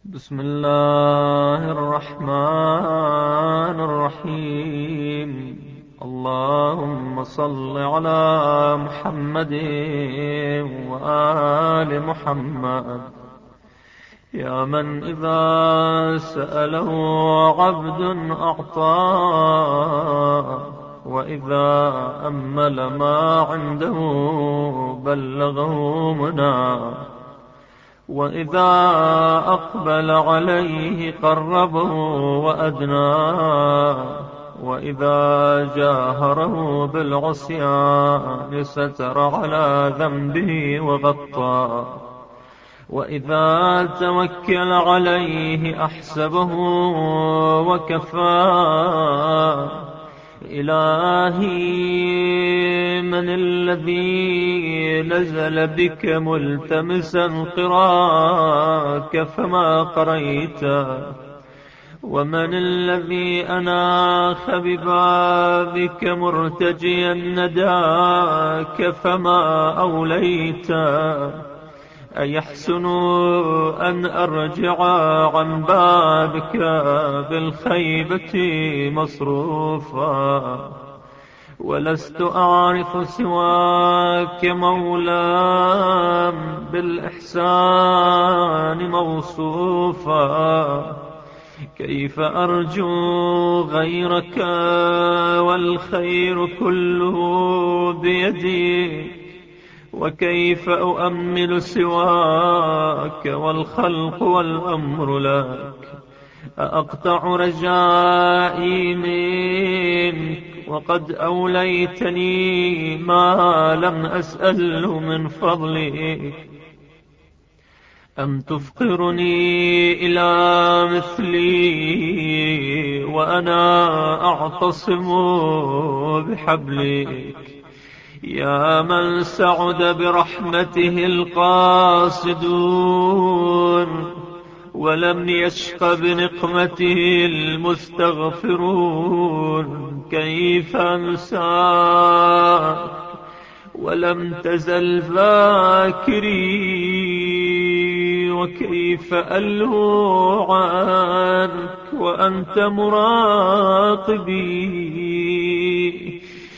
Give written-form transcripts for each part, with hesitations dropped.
بسم الله الرحمن الرحيم. اللهم صل على محمد وآل محمد. يا من إذا سأله عبد أعطاه، وإذا أمل ما عنده بلغه مناه، وإذا أقبل عليه قربه وأدناه، وإذا جاهره بالعصيان ستر على ذنبه وغطاه، وإذا توكل عليه أحسبه وكفاه. إلهي، من الذي نزل بك ملتمسا قراك فما قريته؟ ومن الذي أناخ ببابك مرتجيا نداك فما أوليته؟ أيحسن أن أرجع عن بابك بالخيبة مصروفا، ولست أعرف سواك مولا بالإحسان موصوفا. كيف أرجو غيرك والخير كله بيدي؟ وكيف أؤمل سواك والخلق والأمر لك؟ أقطع رجائي منك وقد أوليتني ما لم أسأله من فضلك؟ أم تفقرني إلى مثلي وأنا أعتصم بحبلك؟ يا من سعد برحمته القاصدون، ولم يشق بنقمته المستغفرون. كيف أنساك ولم تزل ذاكري؟ وكيف ألهو عنك وأنت مراقبي؟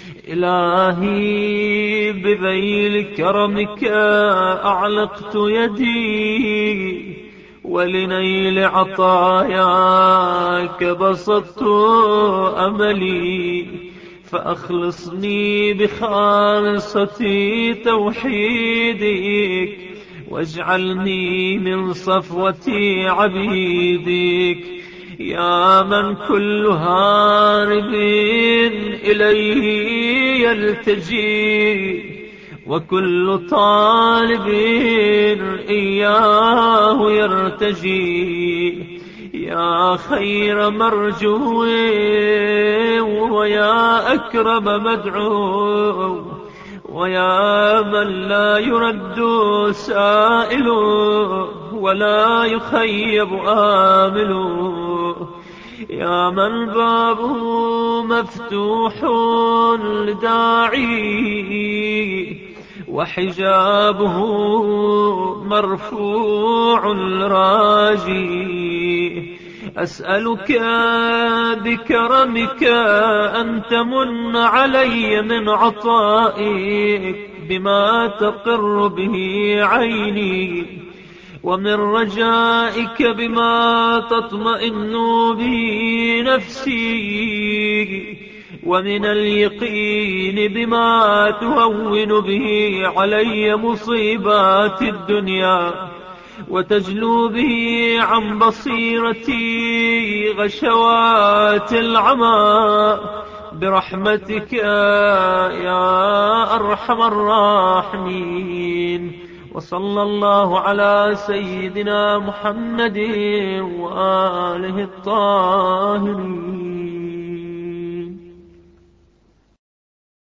إلهي، بذيل كرمك أعلقت يدي، ولنيل عطاياك بسطت أملي. فأخلصني بخالصة توحيدك، واجعلني من صفوة عبيدك. يا من كل هارب إليه يلتجي، وكل طالب إياه يرتجي. يا خير مرجو ويا أكرم مدعو، ويا من لا يرد سائل ولا يخيب آمل. يا من بابه مفتوح لداعي، وحجابه مرفوع لراجي. أسألك بكرمك أن تمن علي من عطائك بما تقر به عيني، ومن رجائك بما تطمئن به نفسي، ومن اليقين بما تهون به علي مصيبات الدنيا، وتجلو به عن بصيرتي غشوات العمى، برحمتك يا أرحم الراحمين. وصلى الله على سيدنا محمد وآله الطاهرين.